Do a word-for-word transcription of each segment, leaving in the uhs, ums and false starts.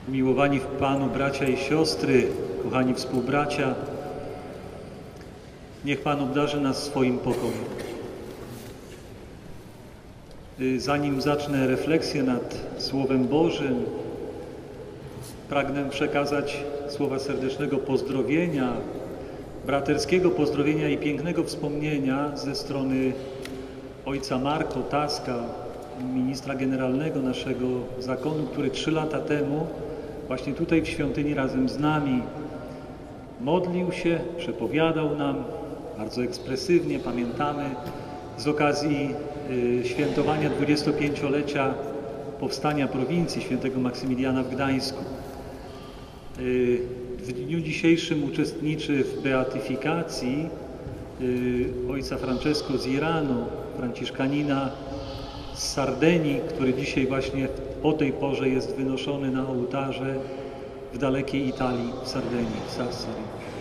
Umiłowani w Panu bracia i siostry, kochani współbracia, niech Pan obdarzy nas swoim pokojem. Zanim zacznę refleksję nad Słowem Bożym, pragnę przekazać słowa serdecznego pozdrowienia, braterskiego pozdrowienia i pięknego wspomnienia ze strony ojca Marko Taska, ministra generalnego naszego zakonu, który trzy lata temu właśnie tutaj w świątyni razem z nami modlił się, przepowiadał nam bardzo ekspresywnie, pamiętamy, z okazji y, świętowania dwudziestopięciolecia powstania prowincji świętego Maksymiliana w Gdańsku. Y, w dniu dzisiejszym uczestniczy w beatyfikacji y, ojca Francesco z Iranu, franciszkanina z Sardenii, który dzisiaj właśnie o tej porze jest wynoszony na ołtarze w dalekiej Italii, w Sardenii, w Sassari.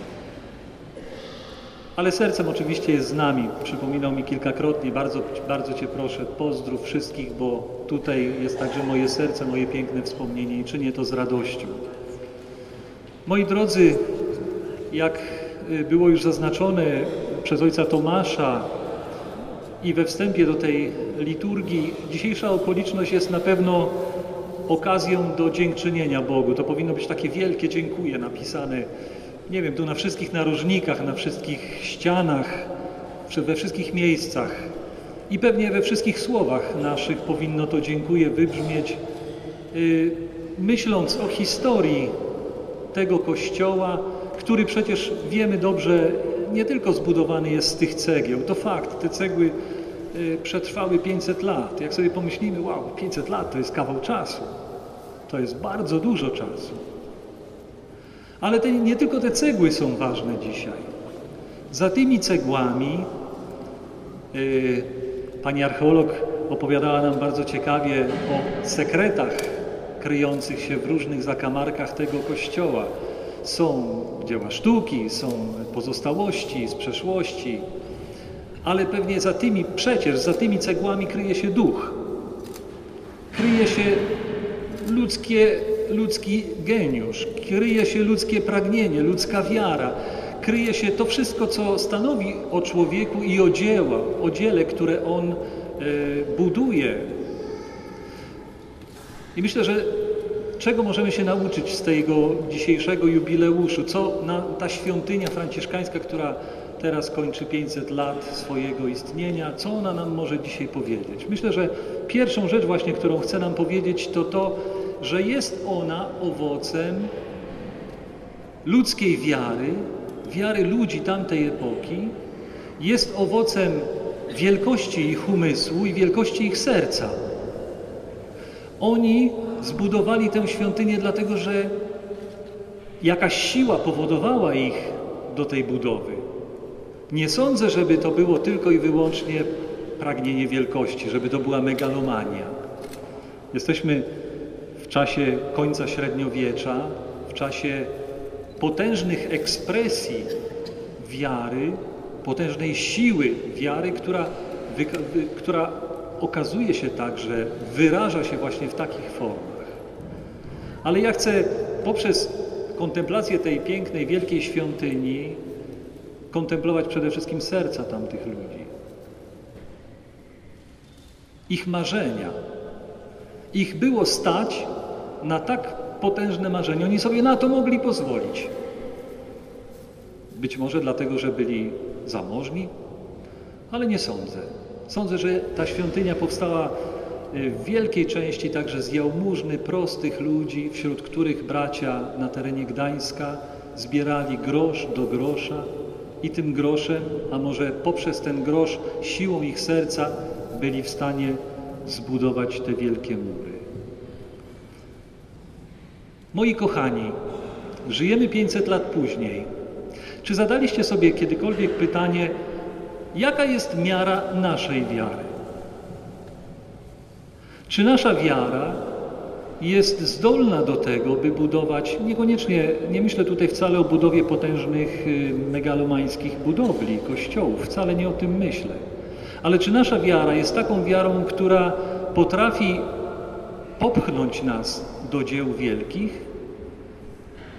Ale sercem oczywiście jest z nami. Przypominał mi kilkakrotnie, bardzo, bardzo Cię proszę, pozdrów wszystkich, bo tutaj jest także moje serce, moje piękne wspomnienie i czynię to z radością. Moi drodzy, jak było już zaznaczone przez ojca Tomasza i we wstępie do tej liturgii, dzisiejsza okoliczność jest na pewno okazją do dziękczynienia Bogu. To powinno być takie wielkie dziękuję napisane, nie wiem, tu na wszystkich narożnikach, na wszystkich ścianach, we wszystkich miejscach i pewnie we wszystkich słowach naszych powinno to dziękuję wybrzmieć, yy, myśląc o historii tego Kościoła, który przecież wiemy dobrze, nie tylko zbudowany jest z tych cegieł. To fakt, te cegły yy, przetrwały pięćset lat. Jak sobie pomyślimy, wow, pięćset lat to jest kawał czasu. To jest bardzo dużo czasu. Ale te, nie tylko te cegły są ważne dzisiaj. Za tymi cegłami yy, pani archeolog opowiadała nam bardzo ciekawie o sekretach kryjących się w różnych zakamarkach tego kościoła. Są dzieła sztuki, są pozostałości z przeszłości, ale pewnie za tymi, przecież za tymi cegłami kryje się duch. Kryje się ludzkie ludzki geniusz, kryje się ludzkie pragnienie, ludzka wiara, kryje się to wszystko, co stanowi o człowieku i o dzieła, o dziele, które on e, buduje. I myślę, że czego możemy się nauczyć z tego dzisiejszego jubileuszu, co na, ta świątynia franciszkańska, która teraz kończy pięćset lat swojego istnienia, co ona nam może dzisiaj powiedzieć? Myślę, że pierwszą rzecz właśnie, którą chce nam powiedzieć, to to, że jest ona owocem ludzkiej wiary, wiary ludzi tamtej epoki, jest owocem wielkości ich umysłu i wielkości ich serca. Oni zbudowali tę świątynię dlatego, że jakaś siła powodowała ich do tej budowy. Nie sądzę, żeby to było tylko i wyłącznie pragnienie wielkości, żeby to była megalomania. Jesteśmy w czasie końca średniowiecza, w czasie potężnych ekspresji wiary, potężnej siły wiary, która, wy, wy, która okazuje się także, wyraża się właśnie w takich formach. Ale ja chcę poprzez kontemplację tej pięknej, wielkiej świątyni kontemplować przede wszystkim serca tamtych ludzi. Ich marzenia. Ich było stać na tak potężne marzenie. Oni sobie na to mogli pozwolić. Być może dlatego, że byli zamożni, ale nie sądzę. Sądzę, że ta świątynia powstała w wielkiej części także z jałmużny prostych ludzi, wśród których bracia na terenie Gdańska zbierali grosz do grosza i tym groszem, a może poprzez ten grosz, siłą ich serca byli w stanie zbudować te wielkie mury. Moi kochani, żyjemy pięćset lat później. Czy zadaliście sobie kiedykolwiek pytanie, jaka jest miara naszej wiary? Czy nasza wiara jest zdolna do tego, by budować, niekoniecznie, nie myślę tutaj wcale o budowie potężnych megalomańskich budowli, kościołów, wcale nie o tym myślę. Ale czy nasza wiara jest taką wiarą, która potrafi popchnąć nas do dzieł wielkich,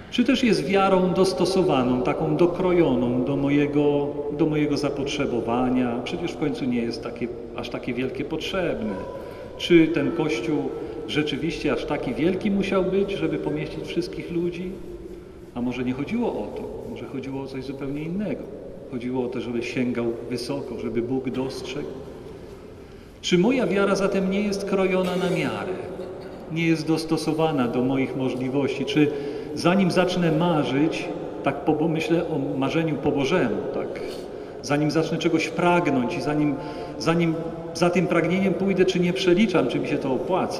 czy też jest wiarą dostosowaną, taką dokrojoną do mojego, do mojego zapotrzebowania, przecież w końcu nie jest takie, aż takie wielkie potrzebne. Czy ten Kościół rzeczywiście aż taki wielki musiał być, żeby pomieścić wszystkich ludzi? A może nie chodziło o to, może chodziło o coś zupełnie innego. Chodziło o to, żeby sięgał wysoko, żeby Bóg dostrzegł. Czy moja wiara zatem nie jest krojona na miarę? Nie jest dostosowana do moich możliwości? Czy zanim zacznę marzyć, tak po, myślę o marzeniu po Bożemu, tak? Zanim zacznę czegoś pragnąć i zanim, zanim za tym pragnieniem pójdę, czy nie przeliczam, czy mi się to opłaca?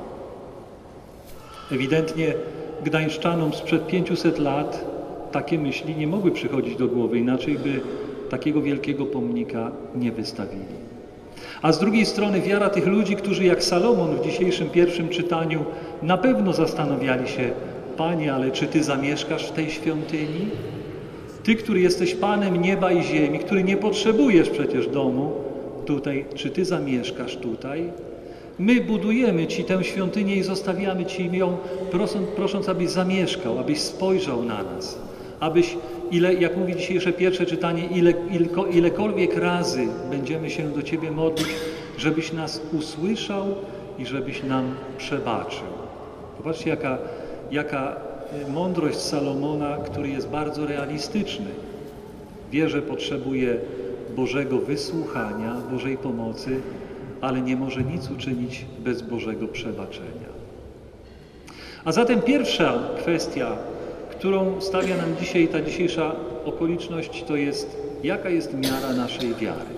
Ewidentnie gdańszczanom sprzed pięciuset lat takie myśli nie mogły przychodzić do głowy, inaczej by takiego wielkiego pomnika nie wystawili. A z drugiej strony wiara tych ludzi, którzy jak Salomon w dzisiejszym pierwszym czytaniu na pewno zastanawiali się: Panie, ale czy Ty zamieszkasz w tej świątyni? Ty, który jesteś Panem nieba i ziemi, który nie potrzebujesz przecież domu tutaj, czy Ty zamieszkasz tutaj? My budujemy Ci tę świątynię i zostawiamy Ci ją, prosząc, prosząc abyś zamieszkał, abyś spojrzał na nas, abyś, ile, jak mówi dzisiejsze pierwsze czytanie, ile, ilko, ilekolwiek razy będziemy się do Ciebie modlić, żebyś nas usłyszał i żebyś nam przebaczył. Popatrzcie, jaka, jaka mądrość Salomona, który jest bardzo realistyczny. Wie, że potrzebuje Bożego wysłuchania, Bożej pomocy, ale nie może nic uczynić bez Bożego przebaczenia. A zatem pierwsza kwestia, którą stawia nam dzisiaj ta dzisiejsza okoliczność, to jest, jaka jest miara naszej wiary.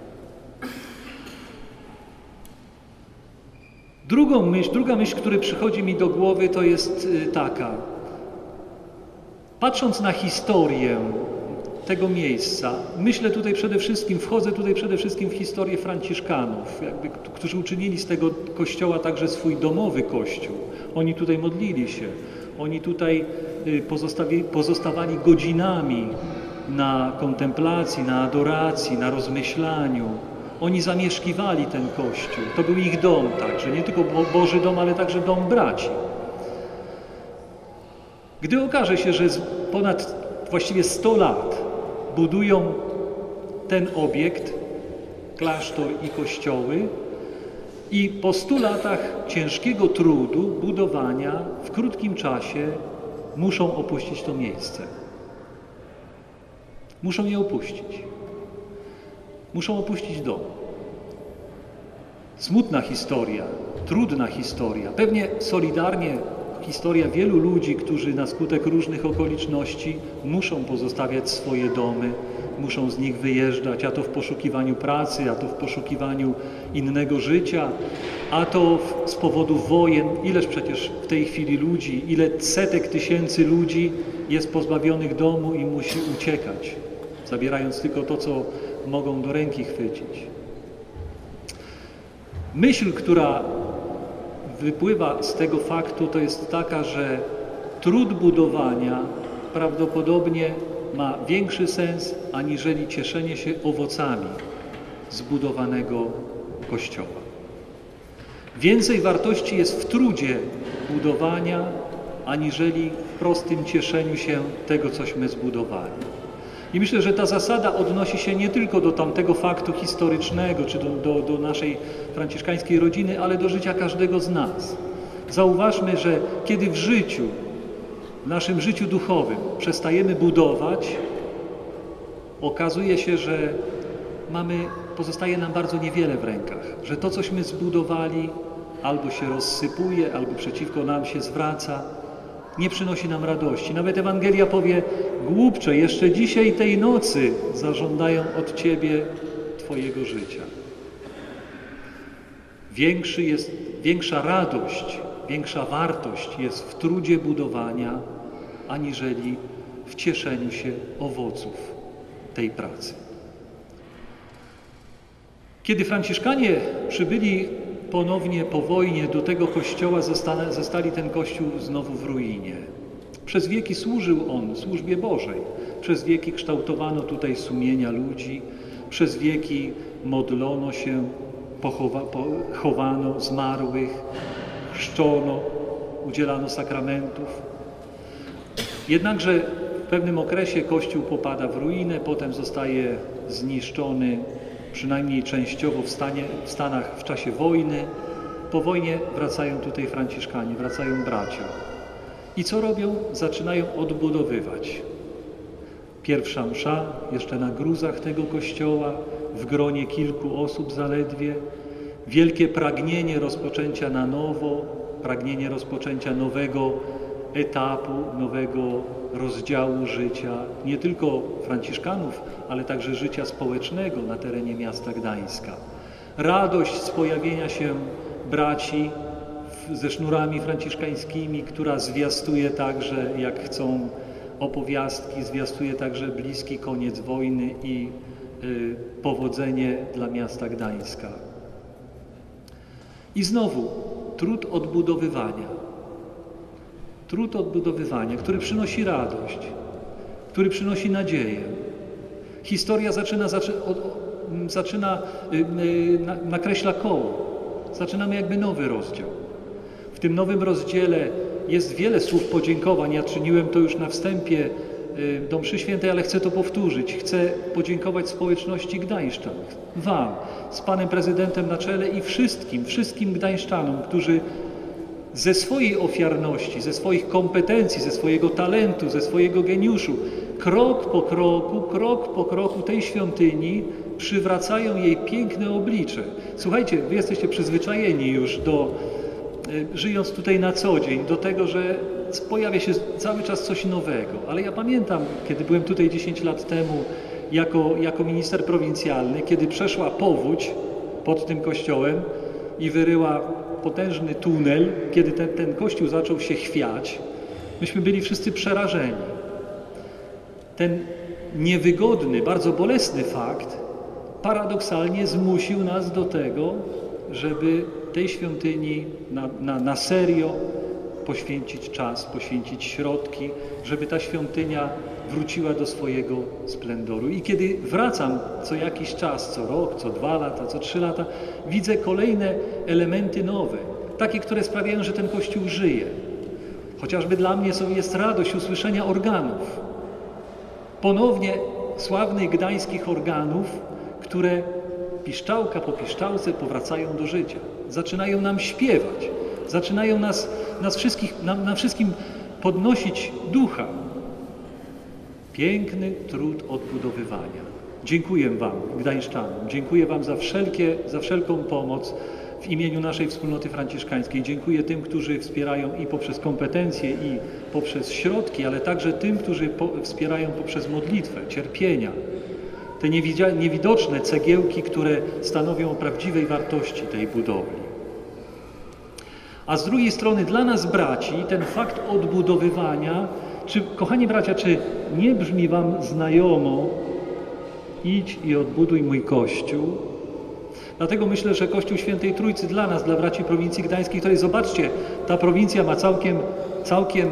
Drugą myśl, druga myśl, która przychodzi mi do głowy, to jest taka. Patrząc na historię tego miejsca, myślę tutaj przede wszystkim, wchodzę tutaj przede wszystkim w historię Franciszkanów, jakby, którzy uczynili z tego kościoła także swój domowy kościół. Oni tutaj modlili się, oni tutaj pozostawi, pozostawali godzinami na kontemplacji, na adoracji, na rozmyślaniu. Oni zamieszkiwali ten kościół. To był ich dom także, nie tylko Boży dom, ale także dom braci. Gdy okaże się, że ponad właściwie sto lat budują ten obiekt, klasztor i kościoły, i po stu latach ciężkiego trudu, budowania, w krótkim czasie muszą opuścić to miejsce. Muszą je opuścić. Muszą opuścić dom. Smutna historia, trudna historia. Pewnie solidarnie historia wielu ludzi, którzy na skutek różnych okoliczności muszą pozostawiać swoje domy, muszą z nich wyjeżdżać, a to w poszukiwaniu pracy, a to w poszukiwaniu innego życia, a to z powodu wojen. Ileż przecież w tej chwili ludzi, ile setek tysięcy ludzi jest pozbawionych domu i musi uciekać, zabierając tylko to, co mogą do ręki chwycić. Myśl, która wypływa z tego faktu, to jest taka, że trud budowania prawdopodobnie ma większy sens aniżeli cieszenie się owocami zbudowanego kościoła. Więcej wartości jest w trudzie budowania aniżeli w prostym cieszeniu się tego, cośmy zbudowali. I myślę, że ta zasada odnosi się nie tylko do tamtego faktu historycznego, czy do, do, do naszej franciszkańskiej rodziny, ale do życia każdego z nas. Zauważmy, że kiedy w życiu, w naszym życiu duchowym przestajemy budować, okazuje się, że mamy, pozostaje nam bardzo niewiele w rękach, że to, cośmy zbudowali, albo się rozsypuje, albo przeciwko nam się zwraca, nie przynosi nam radości. Nawet Ewangelia powie: głupcze, jeszcze dzisiaj tej nocy zażądają od Ciebie Twojego życia. Większy jest, większa radość, większa wartość jest w trudzie budowania, aniżeli w cieszeniu się owoców tej pracy. Kiedy Franciszkanie przybyli ponownie po wojnie do tego kościoła, zastali ten kościół znowu w ruinie. Przez wieki służył on służbie Bożej. Przez wieki kształtowano tutaj sumienia ludzi. Przez wieki modlono się, pochowa, chowano zmarłych, chrzczono, udzielano sakramentów. Jednakże w pewnym okresie kościół popada w ruinę, potem zostaje zniszczony, przynajmniej częściowo w, stanie, w Stanach w czasie wojny. Po wojnie wracają tutaj franciszkanie, wracają bracia. I co robią? Zaczynają odbudowywać. Pierwsza msza, jeszcze na gruzach tego kościoła, w gronie kilku osób zaledwie. Wielkie pragnienie rozpoczęcia na nowo, pragnienie rozpoczęcia nowego etapu, nowego rozdziału życia, nie tylko franciszkanów, ale także życia społecznego na terenie miasta Gdańska. Radość z pojawienia się braci ze sznurami franciszkańskimi, która zwiastuje także, jak chcą opowiastki, zwiastuje także bliski koniec wojny i y, powodzenie dla miasta Gdańska. I znowu trud odbudowywania. Trud odbudowywania, który przynosi radość, który przynosi nadzieję. Historia zaczyna, zaczyna, zaczyna nakreśla koło. Zaczynamy jakby nowy rozdział. W tym nowym rozdziale jest wiele słów podziękowań. Ja czyniłem to już na wstępie do mszy świętej, ale chcę to powtórzyć. Chcę podziękować społeczności gdańszczan, wam, z panem prezydentem na czele i wszystkim, wszystkim gdańszczanom, którzy ze swojej ofiarności, ze swoich kompetencji, ze swojego talentu, ze swojego geniuszu, krok po kroku, krok po kroku tej świątyni przywracają jej piękne oblicze. Słuchajcie, wy jesteście przyzwyczajeni już do, żyjąc tutaj na co dzień, do tego, że pojawia się cały czas coś nowego. Ale ja pamiętam, kiedy byłem tutaj dziesięć lat temu jako, jako minister prowincjalny, kiedy przeszła powódź pod tym kościołem i wyryła potężny tunel, kiedy ten, ten kościół zaczął się chwiać, myśmy byli wszyscy przerażeni. Ten niewygodny, bardzo bolesny fakt paradoksalnie zmusił nas do tego, żeby tej świątyni na, na, na serio poświęcić czas, poświęcić środki, żeby ta świątynia wróciła do swojego splendoru. I kiedy wracam co jakiś czas, co rok, co dwa lata, co trzy lata, widzę kolejne elementy nowe, takie, które sprawiają, że ten kościół żyje. Chociażby dla mnie jest radość usłyszenia organów. Ponownie sławnych gdańskich organów, które piszczałka po piszczałce powracają do życia. Zaczynają nam śpiewać. Zaczynają nas, nas wszystkich, nam, nam wszystkim podnosić ducha. Piękny trud odbudowywania. Dziękuję wam, gdańszczanom. Dziękuję wam za, wszelkie, za wszelką pomoc w imieniu naszej wspólnoty franciszkańskiej. Dziękuję tym, którzy wspierają i poprzez kompetencje, i poprzez środki, ale także tym, którzy po, wspierają poprzez modlitwę, cierpienia. Te niewidoczne cegiełki, które stanowią o prawdziwej wartości tej budowli. A z drugiej strony dla nas braci ten fakt odbudowywania, czy, kochani bracia, czy nie brzmi wam znajomo idź i odbuduj mój Kościół? Dlatego myślę, że Kościół Świętej Trójcy dla nas, dla braci prowincji gdańskiej, której zobaczcie, ta prowincja ma całkiem, całkiem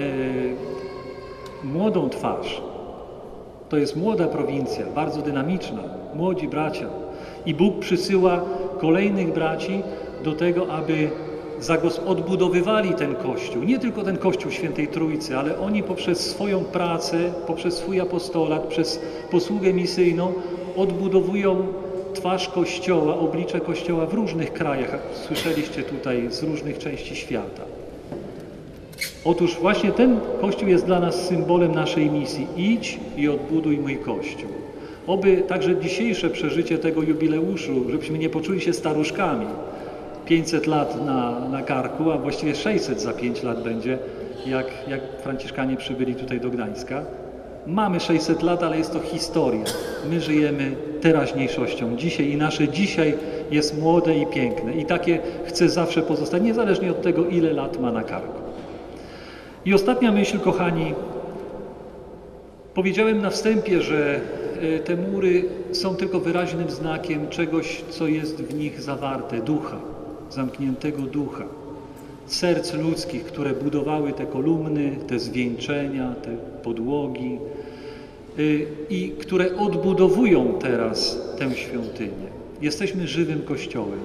e, młodą twarz. To jest młoda prowincja, bardzo dynamiczna, młodzi bracia. I Bóg przysyła kolejnych braci do tego, aby odbudowywali ten Kościół. Nie tylko ten Kościół Świętej Trójcy, ale oni poprzez swoją pracę, poprzez swój apostolat, przez posługę misyjną odbudowują twarz Kościoła, oblicze Kościoła w różnych krajach. Słyszeliście tutaj z różnych części świata. Otóż właśnie ten Kościół jest dla nas symbolem naszej misji. Idź i odbuduj mój Kościół. Oby także dzisiejsze przeżycie tego jubileuszu, żebyśmy nie poczuli się staruszkami. pięćset lat na, na karku, a właściwie sześćset za pięć lat będzie, jak, jak franciszkanie przybyli tutaj do Gdańska. Mamy sześćset lat, ale jest to historia. My żyjemy teraźniejszością. Dzisiaj i nasze dzisiaj jest młode i piękne. I takie chce zawsze pozostać, niezależnie od tego, ile lat ma na karku. I ostatnia myśl, kochani. Powiedziałem na wstępie, że te mury są tylko wyraźnym znakiem czegoś, co jest w nich zawarte, ducha, zamkniętego ducha, serc ludzkich, które budowały te kolumny, te zwieńczenia, te podłogi i które odbudowują teraz tę świątynię. Jesteśmy żywym Kościołem.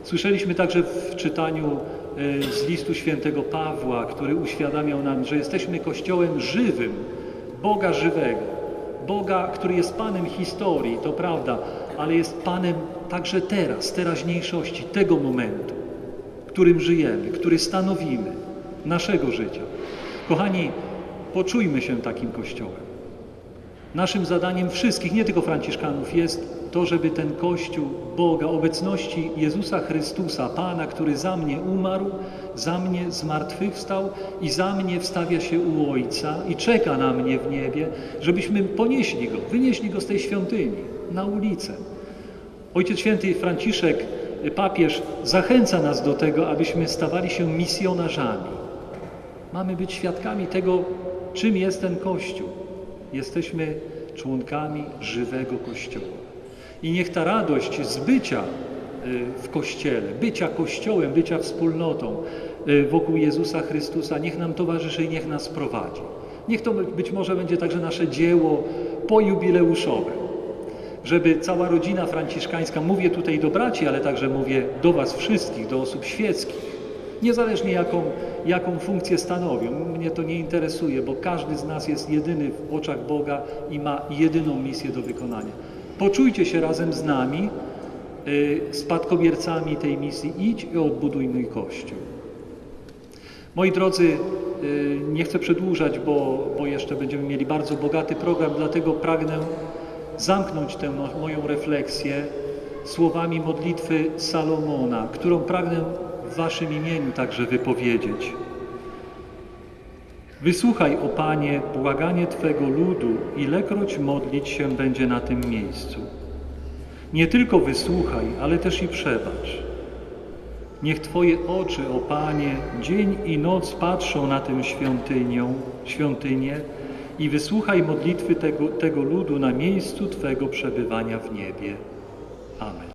Słyszeliśmy także w czytaniu z listu świętego Pawła, który uświadamiał nam, że jesteśmy Kościołem żywym, Boga żywego, Boga, który jest Panem historii, to prawda, ale jest Panem także teraz, teraźniejszości, tego momentu, w którym żyjemy, który stanowimy, naszego życia. Kochani, poczujmy się takim Kościołem. Naszym zadaniem wszystkich, nie tylko franciszkanów, jest to, żeby ten Kościół Boga, obecności Jezusa Chrystusa, Pana, który za mnie umarł, za mnie zmartwychwstał i za mnie wstawia się u Ojca i czeka na mnie w niebie, żebyśmy ponieśli Go, wynieśli Go z tej świątyni na ulicę. Ojciec Święty Franciszek, papież, zachęca nas do tego, abyśmy stawali się misjonarzami. Mamy być świadkami tego, czym jest ten Kościół. Jesteśmy członkami żywego Kościoła. I niech ta radość z bycia w Kościele, bycia Kościołem, bycia wspólnotą wokół Jezusa Chrystusa, niech nam towarzyszy i niech nas prowadzi. Niech to być może będzie także nasze dzieło pojubileuszowe, żeby cała rodzina franciszkańska, mówię tutaj do braci, ale także mówię do was wszystkich, do osób świeckich, niezależnie jaką, jaką funkcję stanowią. Mnie to nie interesuje, bo każdy z nas jest jedyny w oczach Boga i ma jedyną misję do wykonania. Poczujcie się razem z nami, y, spadkobiercami tej misji. Idź i odbuduj mój Kościół. Moi drodzy, y, nie chcę przedłużać, bo, bo jeszcze będziemy mieli bardzo bogaty program, dlatego pragnę zamknąć tę moją refleksję słowami modlitwy Salomona, którą pragnę w waszym imieniu także wypowiedzieć. Wysłuchaj, o Panie, błaganie Twego ludu, ilekroć modlić się będzie na tym miejscu. Nie tylko wysłuchaj, ale też i przebacz. Niech Twoje oczy, o Panie, dzień i noc patrzą na tę świątynię, świątynię i wysłuchaj modlitwy tego, tego ludu na miejscu Twego przebywania w niebie. Amen.